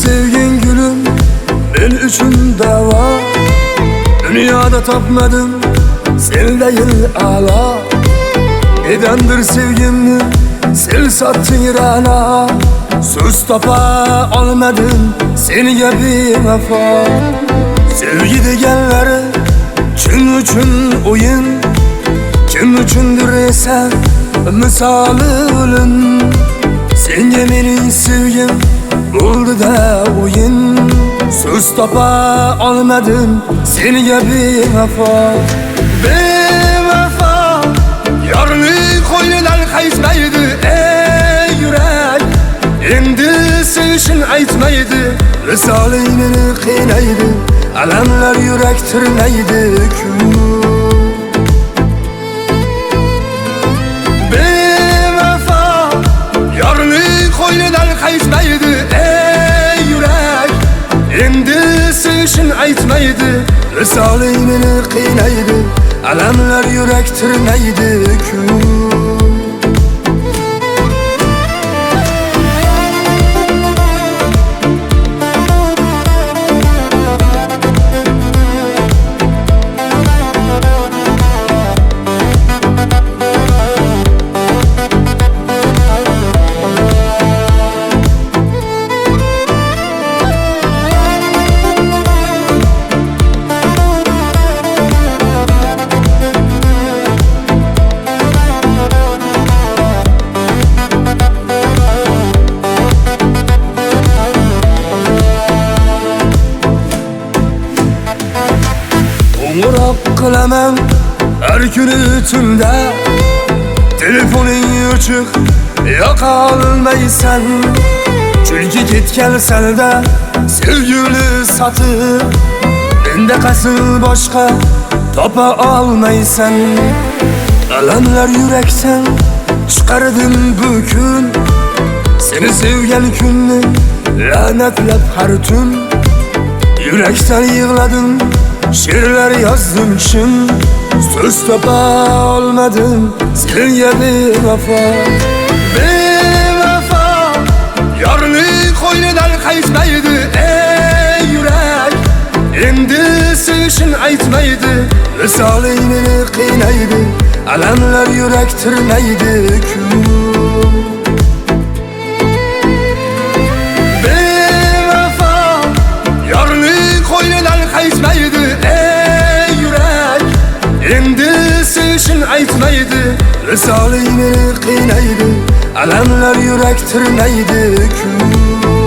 sevgin gülüm men üçün dava. Dünyada tapmadım sen değil ala. Nedendir sevgimni sil sattın İran'a. Söz tapa almadım seniga bevafa. Sevgi deganlari kim üçün o'yin, kim üçündür esa misali o'lim. Senga mening sevgim bo'ldi da o'yin. Söz tapa olmadim seniga bevafa. Bevafa yorning qo'ynidan qaytmaydi ey yurak. Endi sevishing aytmaydi, visoling meni qiynaydi, alamlar yurak tirnaydi ku. Bevafa yorning qo'ynidan qaytmaydi ey yurak. Endi sevishing aytmaydi, visoling meni qiynaydi, alamlar yurak tirnaydi ku. Qo'ng'iroq qilaman har kuni tunda, telefoning o'chiq yoqa olmaysan. Chunki ketgan salda sevgini sotib, menda qasil boshqa topa olmaysan. Alamlar yurakdan chiqardim bu kun, seni sevgan kunni la'natlab har tun. Yurakdan yig'ladim, she'rlar yozdim chin. So'z topa olmadim senga bevafa. Bevafa yorning qo'ynidan qaytmaydi ey yurak. Endi sevishing aytmaydi, visoling meni qiynaydi, alamlar yurak tirnaydi ku. Bevafa yorning qo'ynidan qaytmaydi ey yurak. Endi sevishing aytmaydi, visoling meni qiynaydi, alamlar yurak tirnaydi ku.